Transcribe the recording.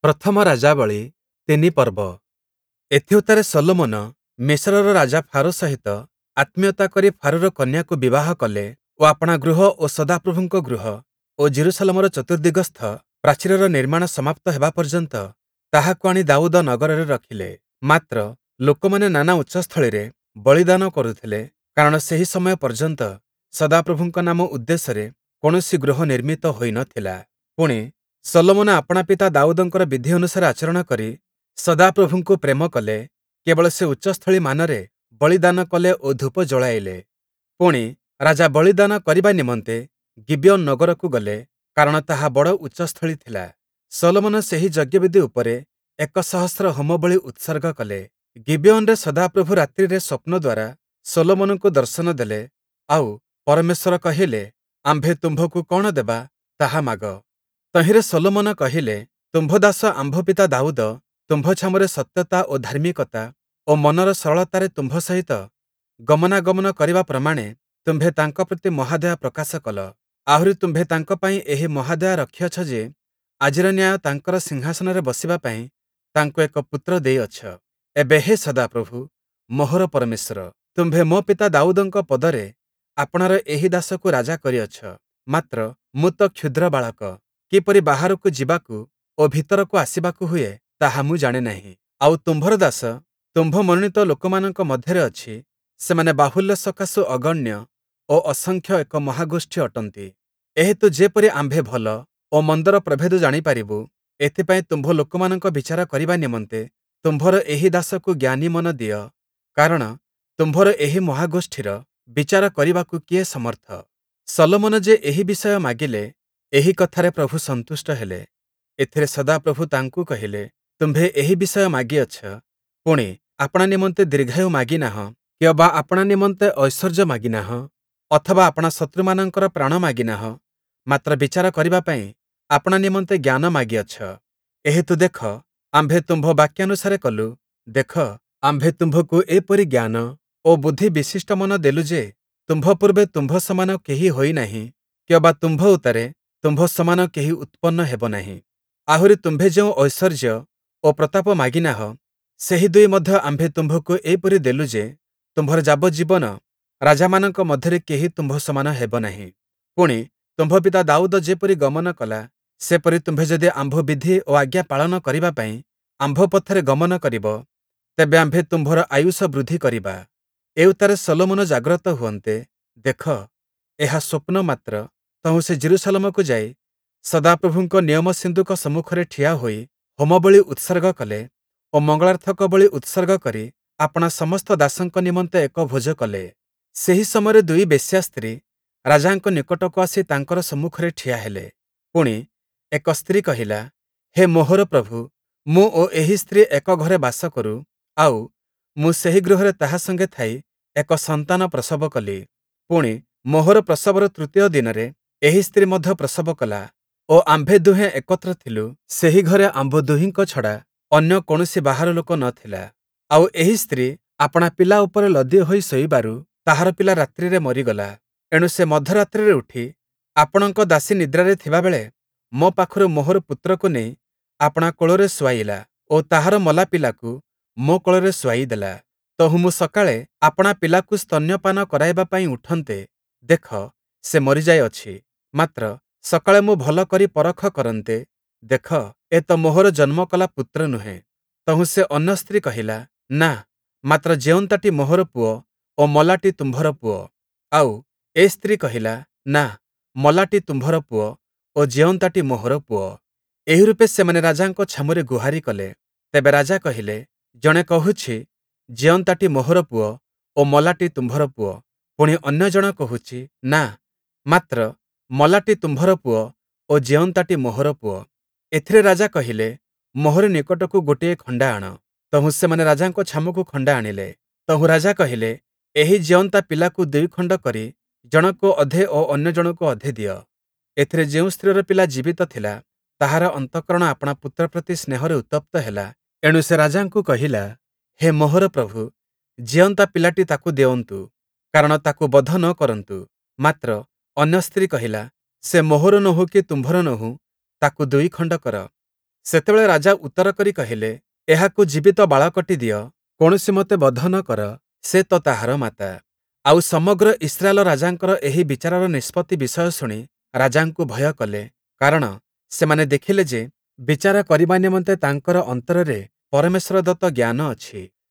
ପ୍ରଥମ ରାଜାବଳୀ 3 ପର୍ବ। ଏଥିଉତ୍ତାରେ ସଲୋମନ ମିଶ୍ରର ରାଜା ଫାରୋ ସହିତ ଆତ୍ମୀୟତା କରି ଫାରୋର କନ୍ୟାକୁ ବିବାହ କଲେ ଓ ଆପଣା ଗୃହ ଓ ସଦାପ୍ରଭୁଙ୍କ ଗୃହ ଓ ଜେରୁସାଲେମର ଚତୁର୍ଦ୍ଦିଗସ୍ଥ ପ୍ରାଚୀରର ନିର୍ମାଣ ସମାପ୍ତ ହେବା ପର୍ଯ୍ୟନ୍ତ ତାହାକୁ ଆଣି ଦାଉଦ ନଗରରେ ରଖିଲେ। ମାତ୍ର ଲୋକମାନେ ନାନା ଉଚ୍ଚସ୍ଥଳୀରେ ବଳିଦାନ କରୁଥିଲେ, କାରଣ ସେହି ସମୟ ପର୍ଯ୍ୟନ୍ତ ସଦାପ୍ରଭୁଙ୍କ ନାମ ଉଦ୍ଦେଶ୍ୟରେ କୌଣସି ଗୃହ ନିର୍ମିତ ହୋଇନଥିଲା। ପୁଣି ସଲୋମନ ଆପଣା ପିତା ଦାଉଦଙ୍କର ବିଧି ଅନୁସାରେ ଆଚରଣ କରି ସଦାପ୍ରଭୁଙ୍କୁ ପ୍ରେମ କଲେ। କେବଳ ସେ ଉଚ୍ଚସ୍ଥଳୀ ମାନରେ ବଳିଦାନ କଲେ ଓ ଧୂପ ଜଳାଇଲେ। ପୁଣି ରାଜା ବଳିଦାନ କରିବା ନିମନ୍ତେ ଗିବିଅନ୍ ନଗରକୁ ଗଲେ, କାରଣ ତାହା ବଡ଼ ଉଚ୍ଚସ୍ଥଳୀ ଥିଲା। ସଲୋମନ ସେହି ଯଜ୍ଞବେଦୀ ଉପରେ 1,000 ହୋମବଳି ଉତ୍ସର୍ଗ କଲେ। ଗିବିଅନରେ ସଦାପ୍ରଭୁ ରାତ୍ରିରେ ସ୍ୱପ୍ନ ଦ୍ୱାରା ସଲୋମନଙ୍କୁ ଦର୍ଶନ ଦେଲେ, ଆଉ ପରମେଶ୍ୱର କହିଲେ, ଆମ୍ଭେ ତୁମ୍ଭକୁ କ'ଣ ଦେବା, ତାହା ମାଗ। ତହିଁରେ ସଲୋମନ କହିଲେ, ତୁମ୍ଭ ଦାସ ଆମ୍ଭ ପିତା ଦାଉଦ ତୁମ୍ଭ ଛାମୁରେ ସତ୍ୟତା ଓ ଧାର୍ମିକତା ଓ ମନର ସରଳତାରେ ତୁମ୍ଭ ସହିତ ଗମନାଗମନ କରିବା ପ୍ରମାଣେ ତୁମ୍ଭେ ତାଙ୍କ ପ୍ରତି ମହାଦୟା ପ୍ରକାଶ କଲ। ଆହୁରି ତୁମ୍ଭେ ତାଙ୍କ ପାଇଁ ଏହି ମହାଦୟା ରଖିଅଛ ଯେ ଆଜିର ନ୍ୟାୟ ତାଙ୍କର ସିଂହାସନରେ ବସିବା ପାଇଁ ତାଙ୍କୁ ଏକ ପୁତ୍ର ଦେଇଅଛ। ଏବେ ହେ ସଦାପ୍ରଭୁ, ମୋହର ପରମେଶ୍ୱର, ତୁମ୍ଭେ ମୋ ପିତା ଦାଉଦଙ୍କ ପଦରେ ଆପଣାର ଏହି ଦାସକୁ ରାଜା କରିଅଛ। ମାତ୍ର ମୁଁ ତ କ୍ଷୁଦ୍ର ବାଳକ, କିପରି ବାହାରକୁ ଯିବାକୁ ଓ ଭିତରକୁ ଆସିବାକୁ ହୁଏ ତାହା ମୁଁ ଜାଣେ ନାହିଁ। ଆଉ ତୁମ୍ଭର ଦାସ ତୁମ୍ଭ ମନୋନୀତ ଲୋକମାନଙ୍କ ମଧ୍ୟରେ ଅଛି, ସେମାନେ ବାହୁଲ୍ୟ ସକାଶୁ ଅଗଣ୍ୟ ଓ ଅସଂଖ୍ୟ ଏକ ମହାଗୋଷ୍ଠୀ ଅଟନ୍ତି। ଏହେତୁ ଯେପରି ଆମ୍ଭେ ଭଲ ଓ ମନ୍ଦର ପ୍ରଭେଦ ଜାଣିପାରିବୁ, ଏଥିପାଇଁ ତୁମ୍ଭ ଲୋକମାନଙ୍କ ବିଚାର କରିବା ନିମନ୍ତେ ତୁମ୍ଭର ଏହି ଦାସକୁ ଜ୍ଞାନୀ ମନ ଦିଅ, କାରଣ ତୁମ୍ଭର ଏହି ମହାଗୋଷ୍ଠୀର ବିଚାର କରିବାକୁ କିଏ ସମର୍ଥ। ସଲୋମନ ଯେ ଏହି ବିଷୟ ମାଗିଲେ, ଏହି କଥାରେ ପ୍ରଭୁ ସନ୍ତୁଷ୍ଟ ହେଲେ। ଏଥିରେ ସଦାପ୍ରଭୁ ତାଙ୍କୁ କହିଲେ, ତୁମ୍ଭେ ଏହି ବିଷୟ ମାଗିଅଛ, ପୁଣି ଆପଣା ନିମନ୍ତେ ଦୀର୍ଘାୟୁ ମାଗିନାହଁ, କି ଅବା ଆପଣା ନିମନ୍ତେ ଐଶ୍ୱର୍ଯ୍ୟ ମାଗିନାହଁ, ଅଥବା ଆପଣା ଶତ୍ରୁମାନଙ୍କର ପ୍ରାଣ ମାଗିନାହଁ, ମାତ୍ର ବିଚାର କରିବା ପାଇଁ ଆପଣା ନିମନ୍ତେ ଜ୍ଞାନ ମାଗିଅଛ। ଏହେତୁ ଦେଖ, ଆମ୍ଭେ ତୁମ୍ଭ ବାକ୍ୟାନୁସାରେ କଲୁ। ଦେଖ, ଆମ୍ଭେ ତୁମ୍ଭକୁ ଏପରି ଜ୍ଞାନ ଓ ବୁଦ୍ଧି ବିଶିଷ୍ଟ ମନ ଦେଲୁ ଯେ ତୁମ୍ଭ ପୂର୍ବେ ତୁମ୍ଭ ସମାନ କେହି ହୋଇନାହିଁ, କି ଅବା ତୁମ୍ଭ ଉତ୍ତାରେ ତୁମ୍ଭ ସମାନ କେହି ଉତ୍ପନ୍ନ ହେବ ନାହିଁ। ଆହୁରି ତୁମ୍ଭେ ଯେଉଁ ଐଶ୍ୱର୍ଯ୍ୟ ଓ ପ୍ରତାପ ମାଗିନାହଁ, ସେହି ଦୁଇ ମଧ୍ୟ ଆମ୍ଭେ ତୁମ୍ଭକୁ ଏପରି ଦେଲୁ ଯେ ତୁମ୍ଭର ଯାବଜ୍ଜୀବନ ରାଜାମାନଙ୍କ ମଧ୍ୟରେ କେହି ତୁମ୍ଭ ସମାନ ହେବ ନାହିଁ। ପୁଣି ତୁମ୍ଭ ପିତା ଦାଉଦ ଯେପରି ଗମନ କଲା, ସେପରି ତୁମ୍ଭେ ଯଦି ଆମ୍ଭ ବିଧି ଓ ଆଜ୍ଞା ପାଳନ କରିବା ପାଇଁ ଆମ୍ଭ ପଥରେ ଗମନ କରିବ, ତେବେ ଆମ୍ଭେ ତୁମ୍ଭର ଆୟୁଷ ବୃଦ୍ଧି କରିବା। ଏ ଉତ୍ତାରେ ସଲୋମନ ଜାଗ୍ରତ ହୁଅନ୍ତେ। ଦେଖ, ଏହା ସ୍ୱପ୍ନ ମାତ୍ର। ତହୁଁ ସେ ଜେରୁସାଲେମକୁ ଯାଇ ସଦାପ୍ରଭୁଙ୍କ ନିୟମ ସିନ୍ଦୁକ ସମ୍ମୁଖରେ ଠିଆ ହୋଇ ହୋମବଳି ଉତ୍ସର୍ଗ କଲେ ଓ ମଙ୍ଗଳାର୍ଥକ ବଳି ଉତ୍ସର୍ଗ କରି ଆପଣା ସମସ୍ତ ଦାସଙ୍କ ନିମନ୍ତେ ଏକ ଭୋଜ କଲେ। ସେହି ସମୟରେ 2 ବେଶ୍ୟା ସ୍ତ୍ରୀ ରାଜାଙ୍କ ନିକଟକୁ ଆସି ତାଙ୍କର ସମ୍ମୁଖରେ ଠିଆ ହେଲେ। ପୁଣି ଏକ ସ୍ତ୍ରୀ କହିଲା, ହେ ମୋହର ପ୍ରଭୁ, ମୁଁ ଓ ଏହି ସ୍ତ୍ରୀ ଏକ ଘରେ ବାସ କରୁ, ଆଉ ମୁଁ ସେହି ଗୃହରେ ତାହା ସଙ୍ଗେ ଥାଇ ଏକ ସନ୍ତାନ ପ୍ରସବ କଲି। ପୁଣି ମୋହର ପ୍ରସବର 3ୟ ଦିନରେ ଏହି ସ୍ତ୍ରୀ ମଧ୍ୟ ପ୍ରସବ କଲା, ଓ ଆମ୍ଭେ ଦୁହେଁ ଏକତ୍ର ଥିଲୁ। ସେହି ଘରେ ଆମ୍ଭ ଦୁହିଁଙ୍କ ଛଡ଼ା ଅନ୍ୟ କୌଣସି ବାହାର ଲୋକ ନଥିଲା। ଆଉ ଏହି ସ୍ତ୍ରୀ ଆପଣା ପିଲା ଉପରେ ଲଦି ହୋଇ ଶୋଇବାରୁ ତାହାର ପିଲା ରାତ୍ରିରେ ମରିଗଲା। ଏଣୁ ସେ ମଧ୍ୟରାତ୍ରିରେ ଉଠି ଆପଣଙ୍କ ଦାସୀ ନିଦ୍ରାରେ ଥିବାବେଳେ ମୋ ପାଖରୁ ମୋହର ପୁତ୍ରକୁ ନେଇ ଆପଣା କୋଳରେ ଶୁଆଇଲା ଓ ତାହାର ମଲା ପିଲାକୁ ମୋ କୋଳରେ ଶୁଆଇଦେଲା। ତହୁଁ ମୁଁ ସକାଳେ ଆପଣା ପିଲାକୁ ସ୍ତନ୍ୟପାନ କରାଇବା ପାଇଁ ଉଠନ୍ତେ, ଦେଖ, ସେ ମରିଯାଇଅଛି। ମାତ୍ର ସକାଳେ ମୁଁ ଭଲ କରି ପରଖ କରନ୍ତେ, ଦେଖ, ଏ ତ ମୋହର ଜନ୍ମ କଲା ପୁତ୍ର ନୁହେଁ। ତହୁଁ ସେ ଅନ୍ୟ ସ୍ତ୍ରୀ କହିଲା, ନା, ମାତ୍ର ଯେଉଁତାଟି ମୋହର ପୁଅ ଓ ମଲାଟି ତୁମ୍ଭର ପୁଅ। ଆଉ ଏ ସ୍ତ୍ରୀ କହିଲା, ନା, ମଲାଟି ତୁମ୍ଭର ପୁଅ ଓ ଯେଉଁତାଟି ମୋହର ପୁଅ। ଏହି ରୂପେ ସେମାନେ ରାଜାଙ୍କ ଛାମୁରେ ଗୁହାରି କଲେ। ତେବେ ରାଜା କହିଲେ, ଜଣେ କହୁଛି, ଯେଉଁତାଟି ମୋହର ପୁଅ ଓ ମଲାଟି ତୁମ୍ଭର ପୁଅ। ପୁଣି ଅନ୍ୟ ଜଣ କହୁଛି, ନା, ମାତ୍ର ମଲାଟି ତୁମ୍ଭର ପୁଅ ଓ ଯେଉଁତାଟି ମୋହର ପୁଅ। ଏଥିରେ ରାଜା କହିଲେ, ମୋହର ନିକଟକୁ ଗୋଟିଏ ଖଣ୍ଡା ଆଣ। ତହୁଁ ସେମାନେ ରାଜାଙ୍କ ଛାମୁକୁ ଖଣ୍ଡା ଆଣିଲେ। ତହୁଁ ରାଜା କହିଲେ, ଏହି ଜୀଅନ୍ତା ପିଲାକୁ 2 ଖଣ୍ଡ କରି ଜଣକୁ ଅଧେ ଓ ଅନ୍ୟ ଜଣକୁ ଅଧେ ଦିଅ। ଏଥିରେ ଯେଉଁ ସ୍ତ୍ରୀର ପିଲା ଜୀବିତ ଥିଲା, ତାହାର ଅନ୍ତଃକରଣ ଆପଣା ପୁତ୍ର ପ୍ରତି ସ୍ନେହରେ ଉତ୍ତପ୍ତ ହେଲା। ଏଣୁ ସେ ରାଜାଙ୍କୁ କହିଲା, ହେ ମୋହର ପ୍ରଭୁ, ଜୀଅନ୍ତା ପିଲାଟି ତାକୁ ଦେଉନ୍ତୁ, କାରଣ ତାକୁ ବଧ ନ କରନ୍ତୁ। ମାତ୍ର ଅନ୍ୟ ସ୍ତ୍ରୀ କହିଲା, ସେ ମୋହର ନୋହୁ କି ତୁମ୍ଭର ନୋହୁ, ତାକୁ 2 ଖଣ୍ଡ କର। ସେତେବେଳେ ରାଜା ଉତ୍ତର କରି କହିଲେ, ଏହାକୁ ଜୀବିତ ବାଳକଟି ଦିଅ, କୌଣସି ମତେ ବଧ ନ କର, ସେ ତ ତାହାର ମାତା। ଆଉ ସମଗ୍ର ଇସ୍ରାଏଲ ରାଜାଙ୍କର ଏହି ବିଚାରର ନିଷ୍ପତ୍ତି ବିଷୟ ଶୁଣି ରାଜାଙ୍କୁ ଭୟ କଲେ, କାରଣ ସେମାନେ ଦେଖିଲେ ଯେ ବିଚାର କରିବା ନିମନ୍ତେ ତାଙ୍କର ଅନ୍ତରରେ ପରମେଶ୍ୱର ଦତ୍ତ ଜ୍ଞାନ ଅଛି।